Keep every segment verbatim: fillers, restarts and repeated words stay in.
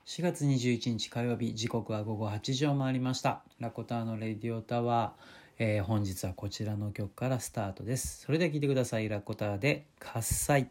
しがつにじゅういちにち火曜日、時刻はごごはちじを回りました。ラコターのレディオタワー、えー、本日はこちらの曲からスタートです。それでは聴いてください。ラコターで喝采。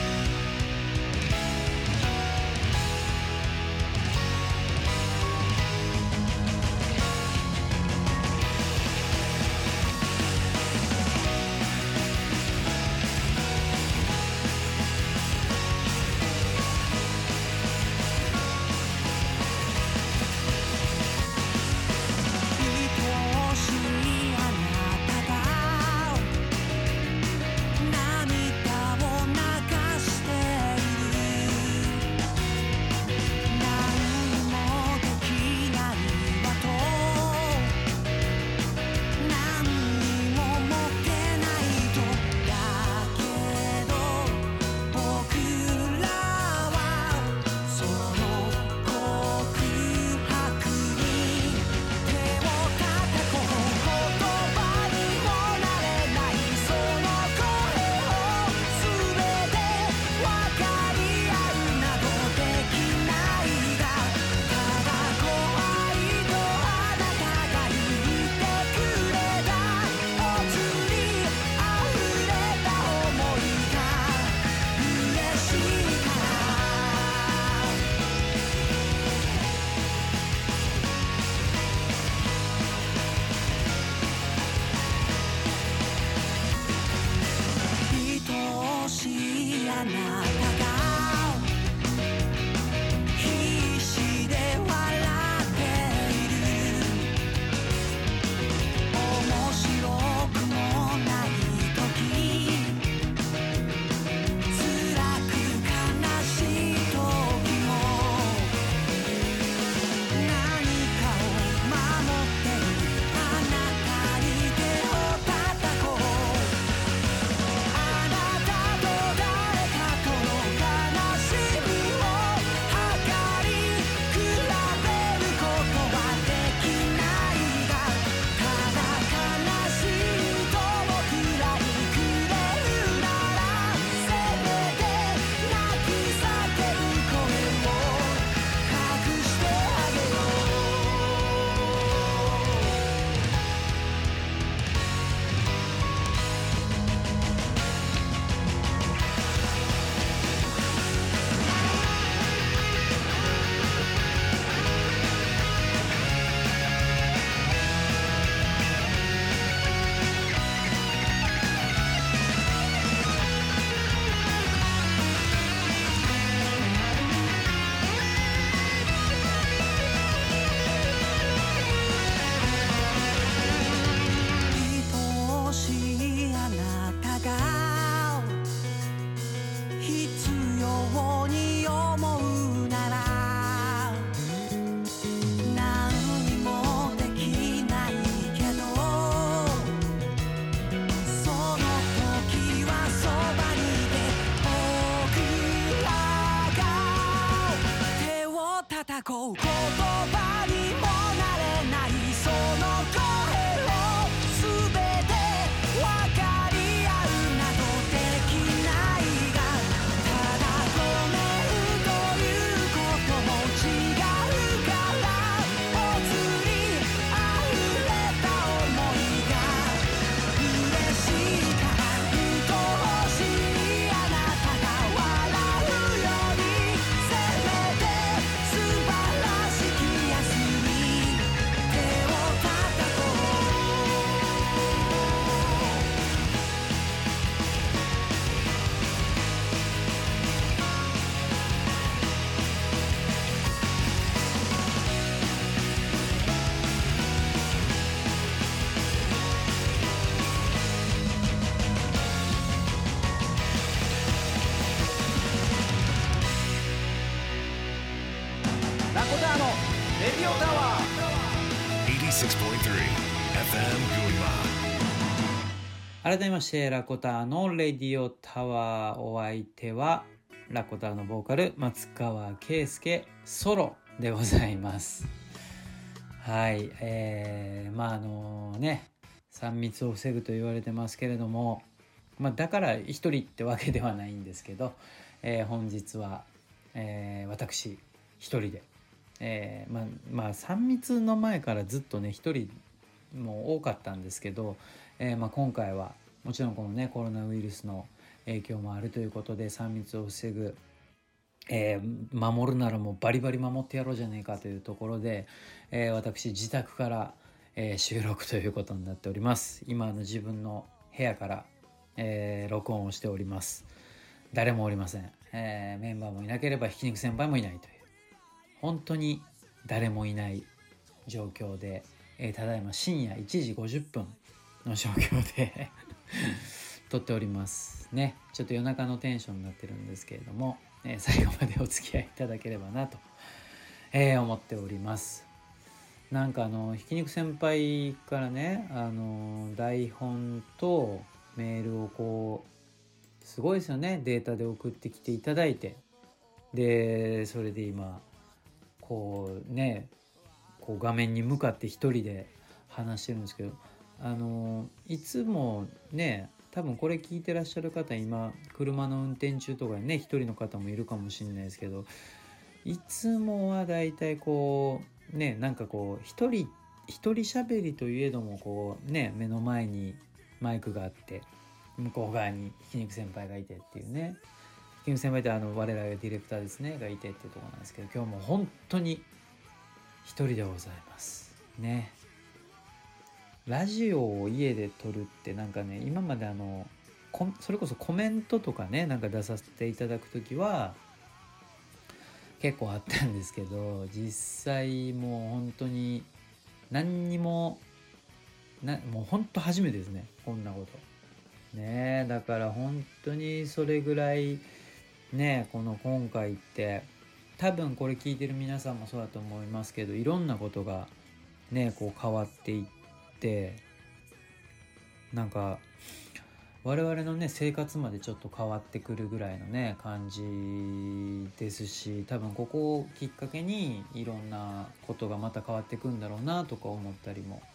改めましてラコターのレディオタワー、お相手はラコターのボーカル松川圭介ソロでございます。はい、えー、まああのねさん密を防ぐと言われてますけれども、まあ、だから一人ってわけではないんですけど、えー、本日は、えー、私一人でえー、まあまあさん密の前からずっとね一人も多かったんですけど、えー、まあ今回はもちろんこのねコロナウイルスの影響もあるということでさん密を防ぐ、えー、守るならもうバリバリ守ってやろうじゃねえかというところで、えー、私自宅から、えー、収録ということになっております。今の自分の部屋から、えー、録音をしております。誰もおりません、えー、メンバーもいなければひき肉先輩もいないという本当に誰もいない状況で、えー、ただいま深夜いちじごじゅっぷんの状況で撮っておりますね。ちょっと夜中のテンションになってるんですけれども、えー、最後までお付き合いいただければなと、えー、思っております。なんかあのひき肉先輩からねあの台本とメールをこうすごいですよね、データで送ってきていただいて、でそれで今こうねこう画面に向かって一人で話してるんですけど、あのいつもね多分これ聞いてらっしゃる方今車の運転中とかね一人の方もいるかもしれないですけど、いつもはだいたいこうねなんかこう一人一人喋りといえどもこうね目の前にマイクがあって向こう側にひき肉先輩がいてっていうね、ひき肉先輩ってあの我らがディレクターですねがいてっていうところなんですけど、今日も本当に一人でございますね。ラジオを家で撮るってなんかね今まであのそれこそコメントとかねなんか出させていただくときは結構あったんですけど、実際もう本当に何にもなもう本当初めてですねこんなことね。だから本当にそれぐらいねこの今回って多分これ聞いてる皆さんもそうだと思いますけど、いろんなことがねこう変わっていって、なんか我々のね生活までちょっと変わってくるぐらいのね感じですし、多分ここをきっかけにいろんなことがまた変わってくんだろうなとか思ったりも、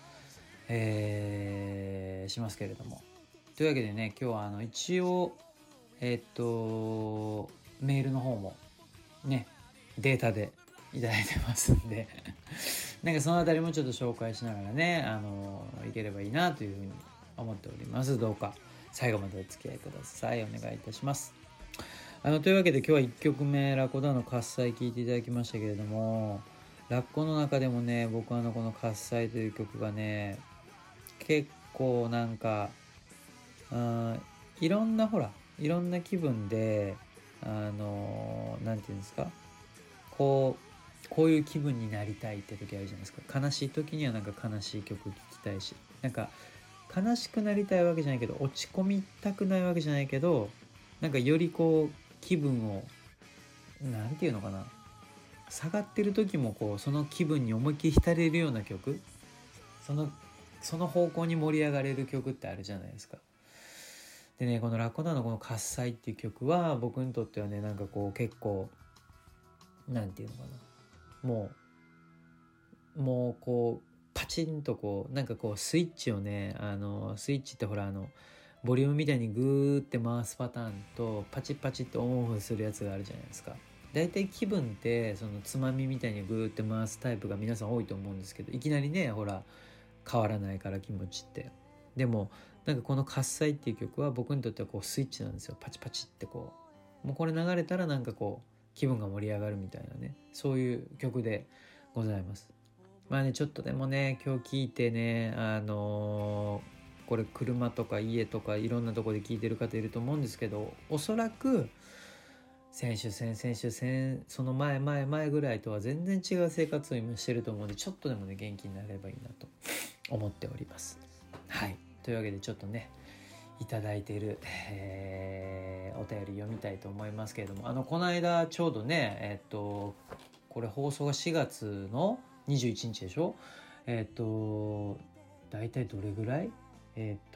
えー、しますけれども、というわけでね今日はあの一応えー、っとメールの方もねデータでいただいてますんでなんかそのあたりもちょっと紹介しながらねあのいければいいなというふうに思っております。どうか最後までお付き合いください。お願いいたします。あのというわけで今日はいっきょくめラコダの喝采聴いていただきましたけれども、ラッコの中でもね僕はあのこの喝采という曲がね結構なんかうんいろんなほらいろんな気分であのなんていうんですかこうこういう気分になりたいって時あるじゃないですか。悲しい時にはなんか悲しい曲聴きたいし、なんか悲しくなりたいわけじゃないけど落ち込みたくないわけじゃないけど、なんかよりこう気分をなんていうのかな下がってる時もこうその気分に思いっきり浸れるような曲、そのその方向に盛り上がれる曲ってあるじゃないですか。でねこのラコダのこの喝采っていう曲は僕にとってはねなんかこう結構なんていうのかなもうもうこうパチンとこうなんかこうスイッチをねあのスイッチってほらあのボリュームみたいにグーって回すパターンとパチパチってオンオフするやつがあるじゃないですか。だいたい気分ってそのつまみみたいにグーって回すタイプが皆さん多いと思うんですけど、いきなりねほら変わらないから気持ちって。でもなんかこの喝采っていう曲は僕にとってはこうスイッチなんですよ。パチパチってこうもうこれ流れたらなんかこう気分が盛り上がるみたいなね、そういう曲でございます。まあねちょっとでもね今日聞いてねあのー、これ車とか家とかいろんなとこで聞いてる方いると思うんですけど、おそらく先週先々週先その前前前ぐらいとは全然違う生活を今してると思うんで、ちょっとでもね元気になればいいなと思っております。はい、というわけでちょっとねいただいている、えー、お便り読みたいと思いますけれども、あのこの間ちょうどねえっとこれ放送がしがつのにじゅういちにちでしょ。えっとだいたいどれぐらいえっと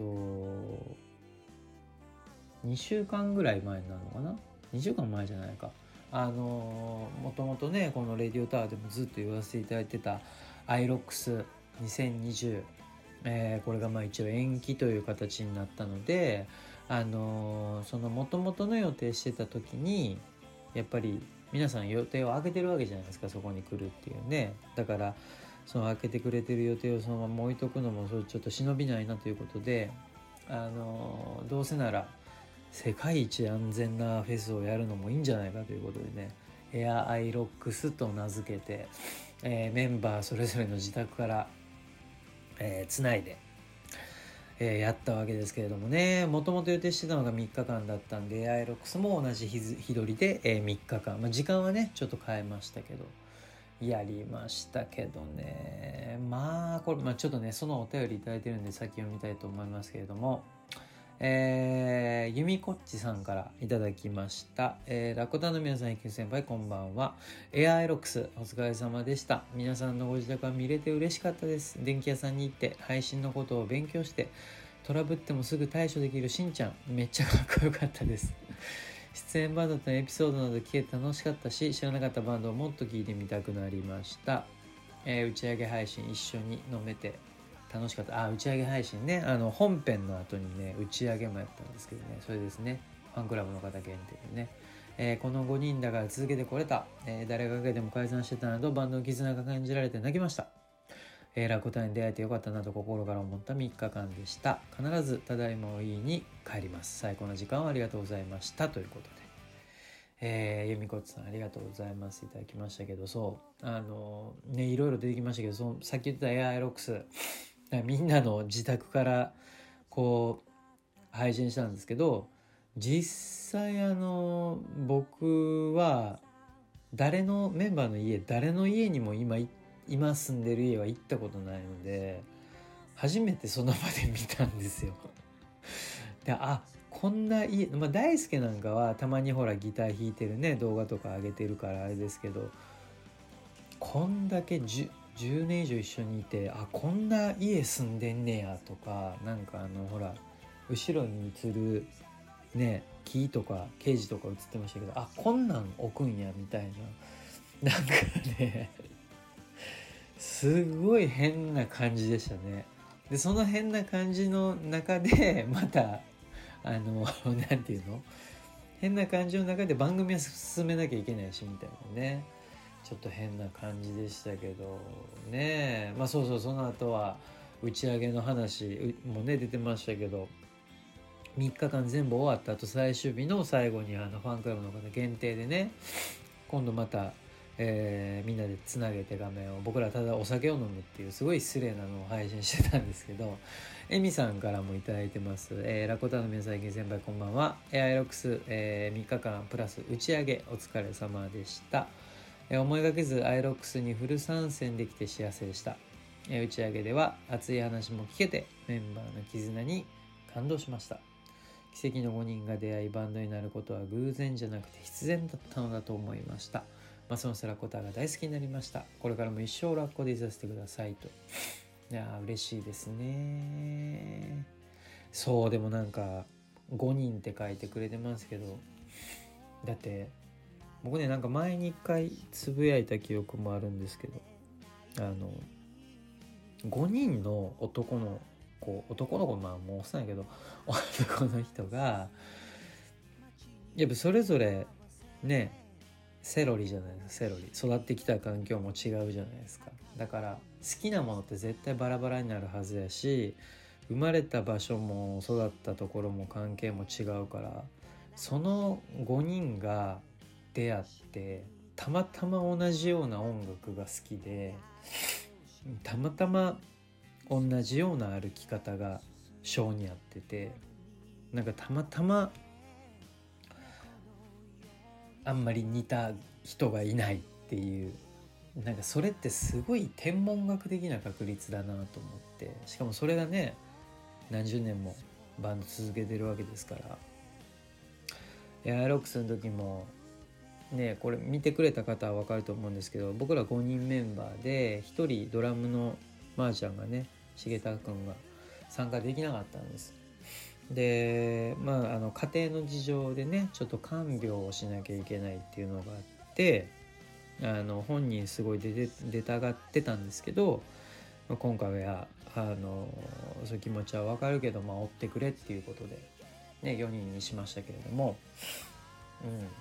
にしゅうかんぐらい前になるのかな、にしゅうかんまえじゃないか、あのもともとねこのレディオタワーでもずっと言わせていただいてた アイロックスにせんにじゅう、えー、これがまあ一応延期という形になったので、あのー、その元々の予定してた時にやっぱり皆さん予定を空けてるわけじゃないですか、そこに来るっていうね。だからその空けてくれてる予定をそのまま置いとくのもそれちょっと忍びないなということで、あのどうせなら世界一安全なフェスをやるのもいいんじゃないかということでね、エアアイロックスと名付けて、えー、メンバーそれぞれの自宅から、えー、つないで、えー、やったわけですけれどもね、もともと予定してたのがみっかかんだったんで、エアアイロックスも同じ日取りで、えー、みっかかん、まあ、時間はねちょっと変えましたけどやりましたけどね、まあこれ、まあ、ちょっとねそのお便りいただいてるんで先読みたいと思いますけれども、えー、ゆみこっちさんからいただきました。えー、ラコタの皆さん、いき先輩こんばんは。エアアイロックスお疲れ様でした。皆さんのご自宅は見れて嬉しかったです。電気屋さんに行って配信のことを勉強して、トラブってもすぐ対処できるしんちゃん、めっちゃかっこよかったです。出演バンドとのエピソードなど聞けて楽しかったし、知らなかったバンドをもっと聞いてみたくなりました。えー、打ち上げ配信一緒に飲めて楽しかった。あ、打ち上げ配信ね、あの本編の後にね打ち上げもやったんですけどね、それですね、ファンクラブの方限定でね、えー、このごにんだから続けてこれた、えー、誰がかけても解散してたなどバンドの絆が感じられて泣きました。えー、ラコタに出会えてよかったなと心から思ったみっかかんでした。必ずただいまを言いに帰ります。最高な時間をありがとうございましたということで、えー、ゆみこつさんありがとうございますいただきましたけど、そうあのねいろいろ出てきましたけど、そのさっき言ってたエアアイロックスみんなの自宅からこう配信したんですけど、実際あの僕は誰のメンバーの家誰の家にも今今住んでる家は行ったことないので、初めてその場で見たんですよ。で、あ、こんな家、まあ、大輔なんかはたまにほらギター弾いてるね動画とか上げてるからあれですけど、こんだけ 10, 10年以上一緒にいて、あ、こんな家住んでんねやとか、なんかあのほら後ろに映るね木とかケージとか映ってましたけど、あ、こんなん置くんやみたいな、なんかねすごい変な感じでしたね。でその変な感じの中でまたあのなんていうの、変な感じの中で番組は進めなきゃいけないしみたいなね、ちょっと変な感じでしたけどね。まあそうそう、その後は打ち上げの話もね出てましたけど、みっかかん全部終わった後最終日の最後にあのファンクラブの方限定でね、今度また、えー、みんなでつなげて画面を、僕らただお酒を飲むっていうすごい失礼なのを配信してたんですけど、エミさんからもいただいてます。えー、ラコタの皆さん、先輩こんばんは。エアイロックス、えー、みっかかんプラス打ち上げお疲れ様でした。えー、思いがけずアイロックスにフル参戦できて幸せでした。えー、打ち上げでは熱い話も聞けてメンバーの絆に感動しました。奇跡のごにんが出会いバンドになることは偶然じゃなくて必然だったのだと思いました。ますますラコタが大好きになりました。これからも一生ラッコでいさせてくださいと。いや嬉しいですね。そう、でもなんかごにんって書いてくれてますけど、だって僕ねなんか前にいっかいつぶやいた記憶もあるんですけど、あのごにんの男の子男の子、まあもうおっさんやけど男の人がやっぱそれぞれねセロリじゃないですか。セロリ育ってきた環境も違うじゃないですか。だから好きなものって絶対バラバラになるはずやし、生まれた場所も育ったところも関係も違うから、そのごにんが出会ってたまたま同じような音楽が好きで、たまたま同じような歩き方が性に合ってて、なんかたまたまあんまり似た人がいないっていう、なんかそれってすごい天文学的な確率だなと思って、しかもそれがね何十年もバンド続けてるわけですから。エアロックスの時もね、これ見てくれた方は分かると思うんですけど、僕らごにんメンバーでひとりドラムのまーちゃんがね、重田くんが参加できなかったんです。で、まあ、あの家庭の事情でねちょっと看病をしなきゃいけないっていうのがあって、あの本人すごい出て出たがってたんですけど、今回はあのそういう気持ちは分かるけど、まあ、追ってくれっていうことで、ね、よにんにしましたけれども、うん、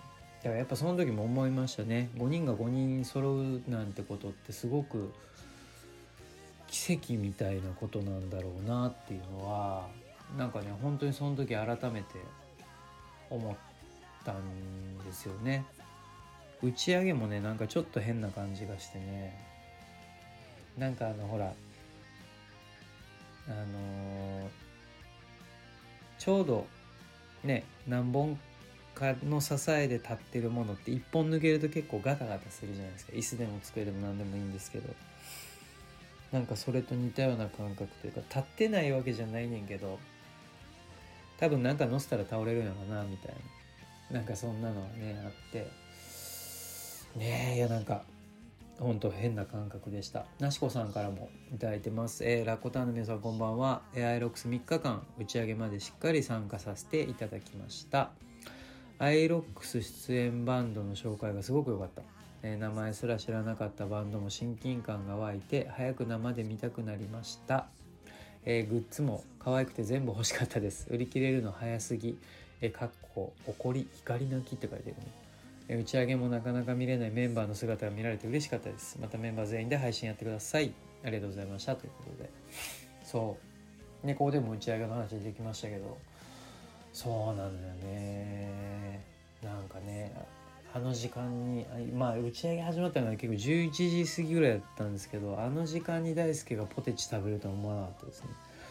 からやっぱその時も思いましたね。ごにんがごにん揃うなんてことってすごく奇跡みたいなことなんだろうなっていうのはなんかね本当にその時改めて思ったんですよね。打ち上げもねなんかちょっと変な感じがしてね、なんかあのほらあのー、ちょうどね何本かの支えで立ってるものって一本抜けると結構ガタガタするじゃないですか。椅子でも机でも何でもいいんですけど、なんかそれと似たような感覚というか、立ってないわけじゃないねんけど多分なんか乗せたら倒れるんやろなみたいな、なんかそんなのはねあってねえ、いやなんかほんと変な感覚でした。なしこさんからもいただいてます。えー、ラッコタンの皆さんこんばんは。アイロックスみっかかん打ち上げまでしっかり参加させていただきました。アイロックス出演バンドの紹介がすごく良かった。えー、名前すら知らなかったバンドも親近感が湧いて早く生で見たくなりました。えー、グッズも可愛くて全部欲しかったです。売り切れるの早すぎ、えー、かっこ怒り怒り泣きって書いてるね。打ち上げもなかなか見れないメンバーの姿が見られて嬉しかったです。またメンバー全員で配信やってください。ありがとうございましたということで、そうね、ここでも打ち上げの話出てきましたけど、そうなんだよね。なんかねあの時間にまあ打ち上げ始まったのは結構じゅういちじ過ぎぐらいだったんですけど、あの時間に大輔がポテチ食べるとは思わなかったですね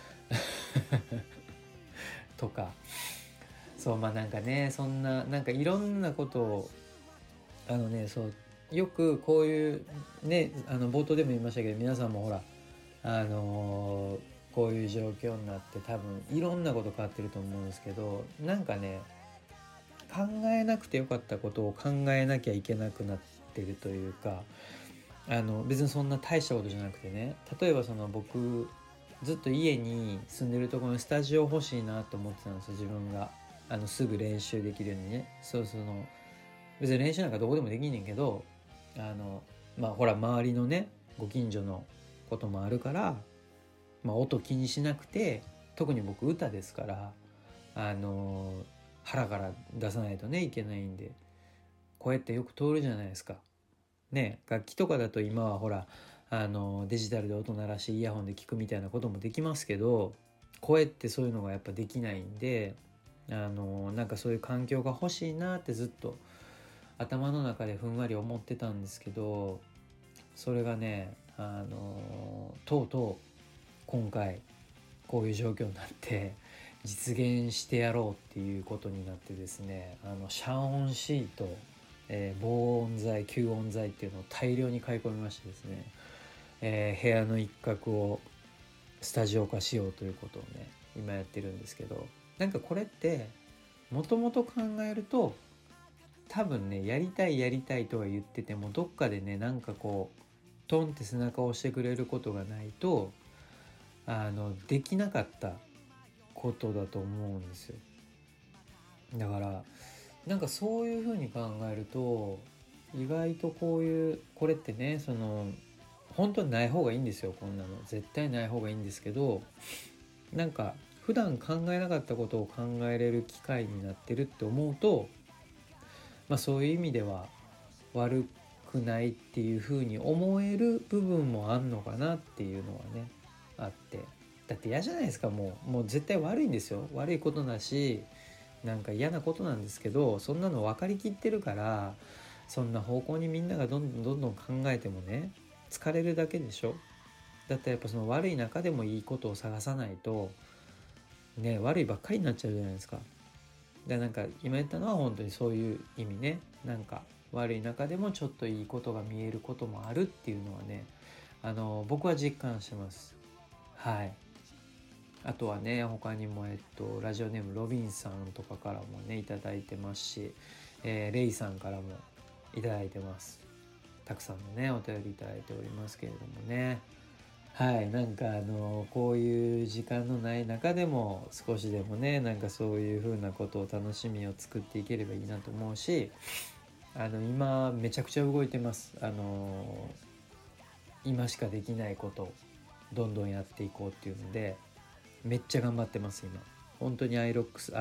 とか、そうまあなんかねそんななんかいろんなことをあのねそうよくこういうねあの冒頭でも言いましたけど、皆さんもほらあのー、こういう状況になって多分いろんなこと変わってると思うんですけど、なんかね考えなくてよかったことを考えなきゃいけなくなってるというか、あの別にそんな大したことじゃなくてね、例えばその僕ずっと家に住んでるところにスタジオ欲しいなと思ってたんですよ、自分があのすぐ練習できるようにね。そうその別に練習なんかどこでもできんねんけど、あのまあほら周りのねご近所のこともあるから、まあ、音気にしなくて、特に僕歌ですからあの腹から出さないとねいけないんで、声ってよく通るじゃないですかね。楽器とかだと今はほらあのデジタルで音鳴らしてイヤホンで聞くみたいなこともできますけど、声ってそういうのがやっぱできないんで、あのなんかそういう環境が欲しいなってずっと頭の中でふんわり思ってたんですけど、それがねあのとうとう今回こういう状況になって実現してやろうっていうことになってですね、あの遮音シート、えー、防音材吸音材っていうのを大量に買い込みましてですね、えー、部屋の一角をスタジオ化しようということをね今やってるんですけど、なんかこれってもともと考えると多分ねやりたいやりたいとは言っててもどっかでねなんかこうトンって背中を押してくれることがないとあのできなかったことだと思うんですよ。だからなんかそういうふうに考えると意外とこういうこれってねその本当にない方がいいんですよ。こんなの絶対ない方がいいんですけど、なんか普段考えなかったことを考えれる機会になってるって思うと、まあそういう意味では悪くないっていうふうに思える部分もあんのかなっていうのはねあって、だって嫌じゃないですか。もうもう絶対悪いんですよ。悪いことだしなんか嫌なことなんですけど、そんなの分かりきってるから、そんな方向にみんながどんどんどんどん考えてもね疲れるだけでしょ。だってやっぱその悪い中でもいいことを探さないとね悪いばっかりになっちゃうじゃないですか。でなんか今言ったのは本当にそういう意味ね。なんか悪い中でもちょっといいことが見えることもあるっていうのはね、あの僕は実感してます。はい。あとはね他にもえっとラジオネームロビンさんとかからもねいただいてますし、えー、レイさんからもいただいてます。たくさんのねお便りいただいておりますけれどもね、はいなんかあのこういう時間のない中でも少しでもねなんかそういう風なことを楽しみを作っていければいいなと思うし、あの今めちゃくちゃ動いてます。あの今しかできないことをどんどんやっていこうっていうのでめっちゃ頑張ってます今。本当にアイロックスあ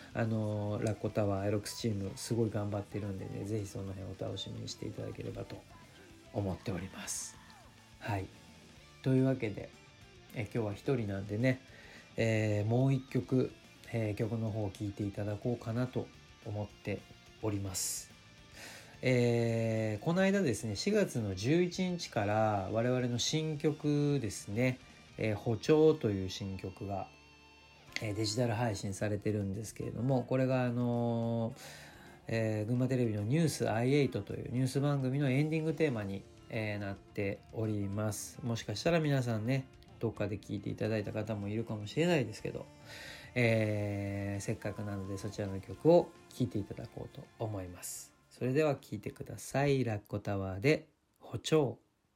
あのラッコタワーエロックスチームすごい頑張ってるんでね、ぜひその辺お楽しみにしていただければと思っております。はい、というわけでえ今日は一人なんでね、えー、もう一曲、えー、曲の方を聴いていただこうかなと思っております。えー、この間ですねしがつのじゅういちにちから我々の新曲ですね、えー、歩調という新曲が、えー、デジタル配信されてるんですけれども、これがあのーえー、群馬テレビのニュース アイエイト というニュース番組のエンディングテーマに、えー、なっております。もしかしたら皆さんねどっかで聞いていただいた方もいるかもしれないですけど、えー、せっかくなのでそちらの曲を聴いていただこうと思います。それでは聴いてください。ラッコタワーで歩調。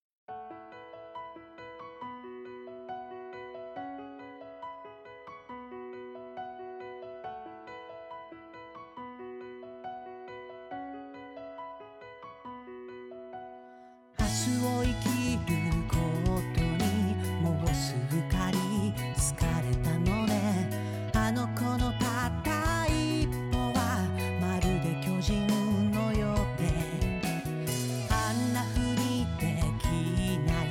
明日を生きることにもうすぐかり疲れたのね。あの子のたった一歩はまるで巨人のようで、あんなふりできない、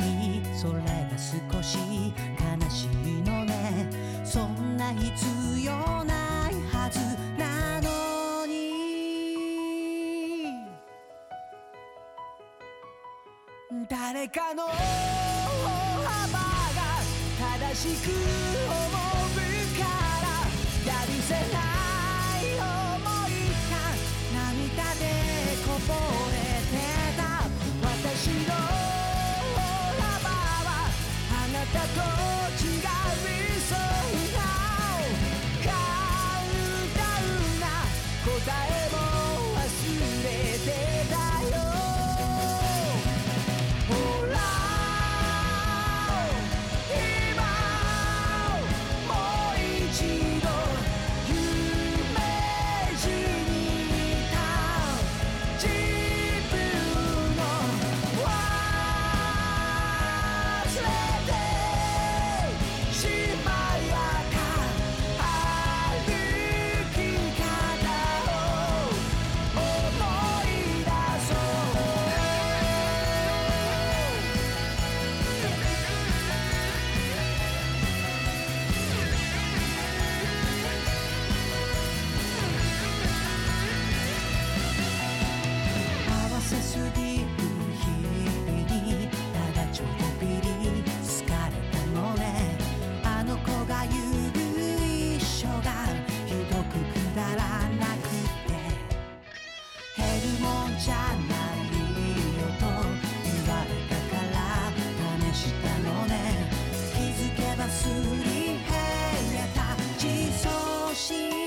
それが少し悲しいのね。そんな必要ないはずなのに、誰かの歩幅が正しく思うからやるせない想いが涙でこぼれてた。私の歩幅はあなたと違いそうな簡単な答えも忘れてたよ。ほら今もう一度夢じみた自分を忘れてしまいあった歩き方を思い出そう。合わせすぎる日々にただちょっとびり疲れたのね。あの子が言う一緒がひどくくだらなくて、減るもんじゃないよと言われたから試したのね。気づけばすり減れた自尊心、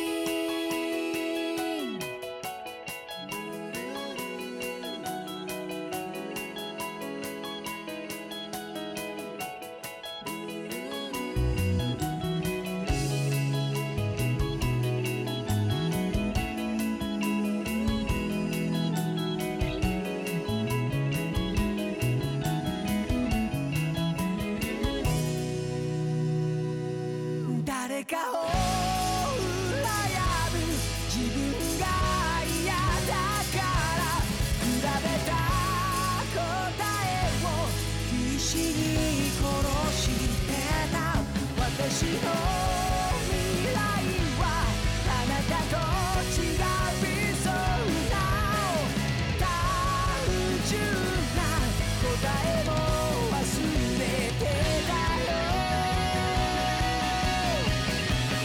誰かを羨む自分が嫌だから比べた答えを必死に殺してた。私の未来はあなたと違いそうな単純な答えも忘れてたよ。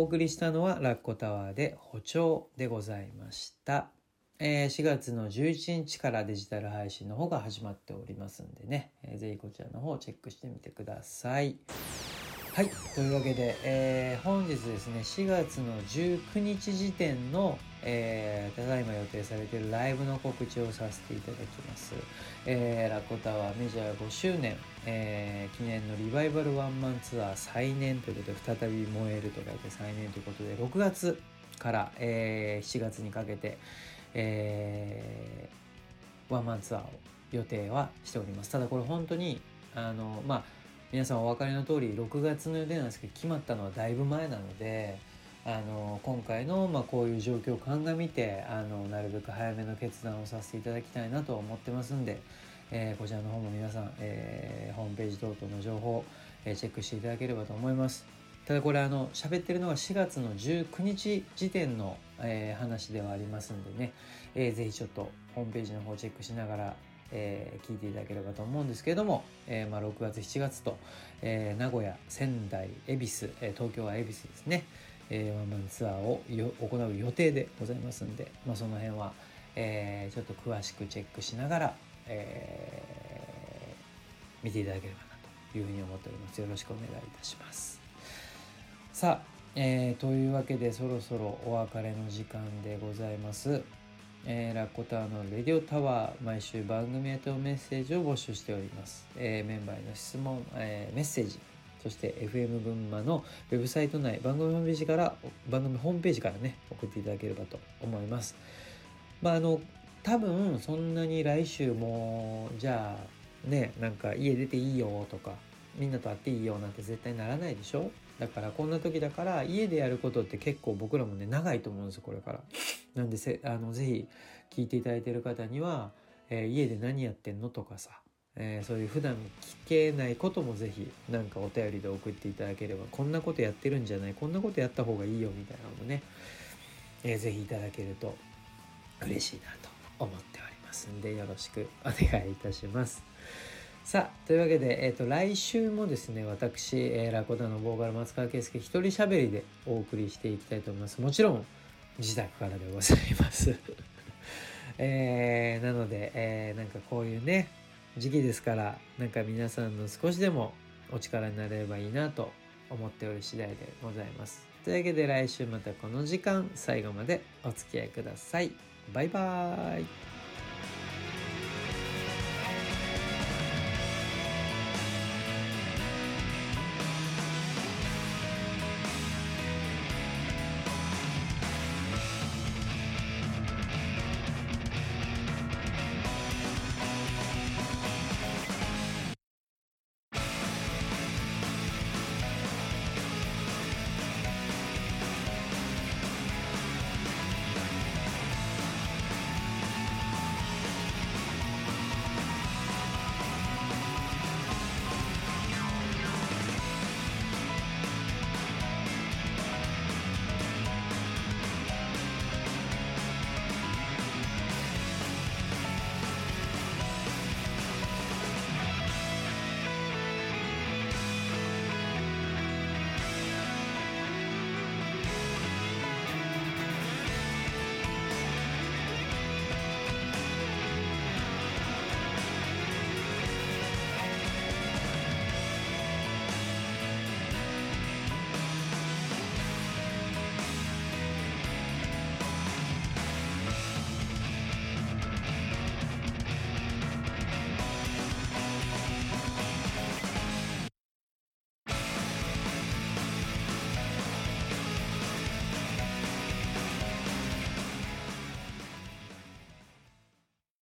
送りしたのはラッコタワーで歩調でございました。えー、しがつのじゅういちにちからデジタル配信の方が始まっておりますんでね、えー、ぜひこちらの方をチェックしてみてください。はい、というわけで、えー、本日ですねしがつのじゅうくにち時点の、えー、ただいま予定されているライブの告知をさせていただきます。えー、ラッコタワーメジャーごしゅうねん、えー、記念のリバイバルワンマンツアー再燃ということで、再び燃えると書いて再燃ということで、ろくがつから、えー、しちがつにかけて、えー、ワンマンツアーを予定はしております。ただこれ本当にあのまあ皆さんお分かりの通りろくがつの予定なんですけど、決まったのはだいぶ前なので、あの今回の、まあ、こういう状況を鑑みてあのなるべく早めの決断をさせていただきたいなと思ってますんで、えー、こちらの方も皆さん、えー、ホームページ等々の情報、えー、チェックしていただければと思います。ただこれあの喋ってるのがしがつのじゅうくにち時点の、えー、話ではありますんでね、えー、ぜひちょっとホームページの方をチェックしながらえー、聞いていただければと思うんですけれども、えーまあ、ろくがつしちがつと、えー、名古屋、仙台、恵比寿、えー、東京は恵比寿ですね、えー、ワンマンツアーをよ行う予定でございますんで、まあ、その辺は、えー、ちょっと詳しくチェックしながら、えー、見ていただければなというふうに思っております。よろしくお願いいたします。さあ、えー、というわけでそろそろお別れの時間でございます。えー、ラッコタワーのレディオタワー、毎週番組へとメッセージを募集しております。えー、メンバーへの質問、えー、メッセージ、そして エフエム 群馬のウェブサイト内、番組ホームページから番組ホームページからね送っていただければと思います。まああの多分そんなに来週もじゃあねなんか家出ていいよとかみんなと会っていいよなんて絶対ならないでしょ。だからこんな時だから家でやることって結構僕らもね長いと思うんですよこれから。なんでせあのぜひ聞いていただいている方には、えー、家で何やってんのとかさ、えー、そういう普段聞けないこともぜひなんかお便りで送っていただければ、こんなことやってるんじゃない、こんなことやった方がいいよみたいなのもね、えー、ぜひいただけると嬉しいなと思っておりますんでよろしくお願いいたします。さあというわけで、えー、と来週もですね私、えー、ラコタのボーカル松川圭介一人喋りでお送りしていきたいと思います。もちろん自宅からでございますえー、なので、えー、なんかこういうね時期ですから、なんか皆さんの少しでもお力になれればいいなと思っておる次第でございます。というわけで来週またこの時間最後までお付き合いください。バイバーイ。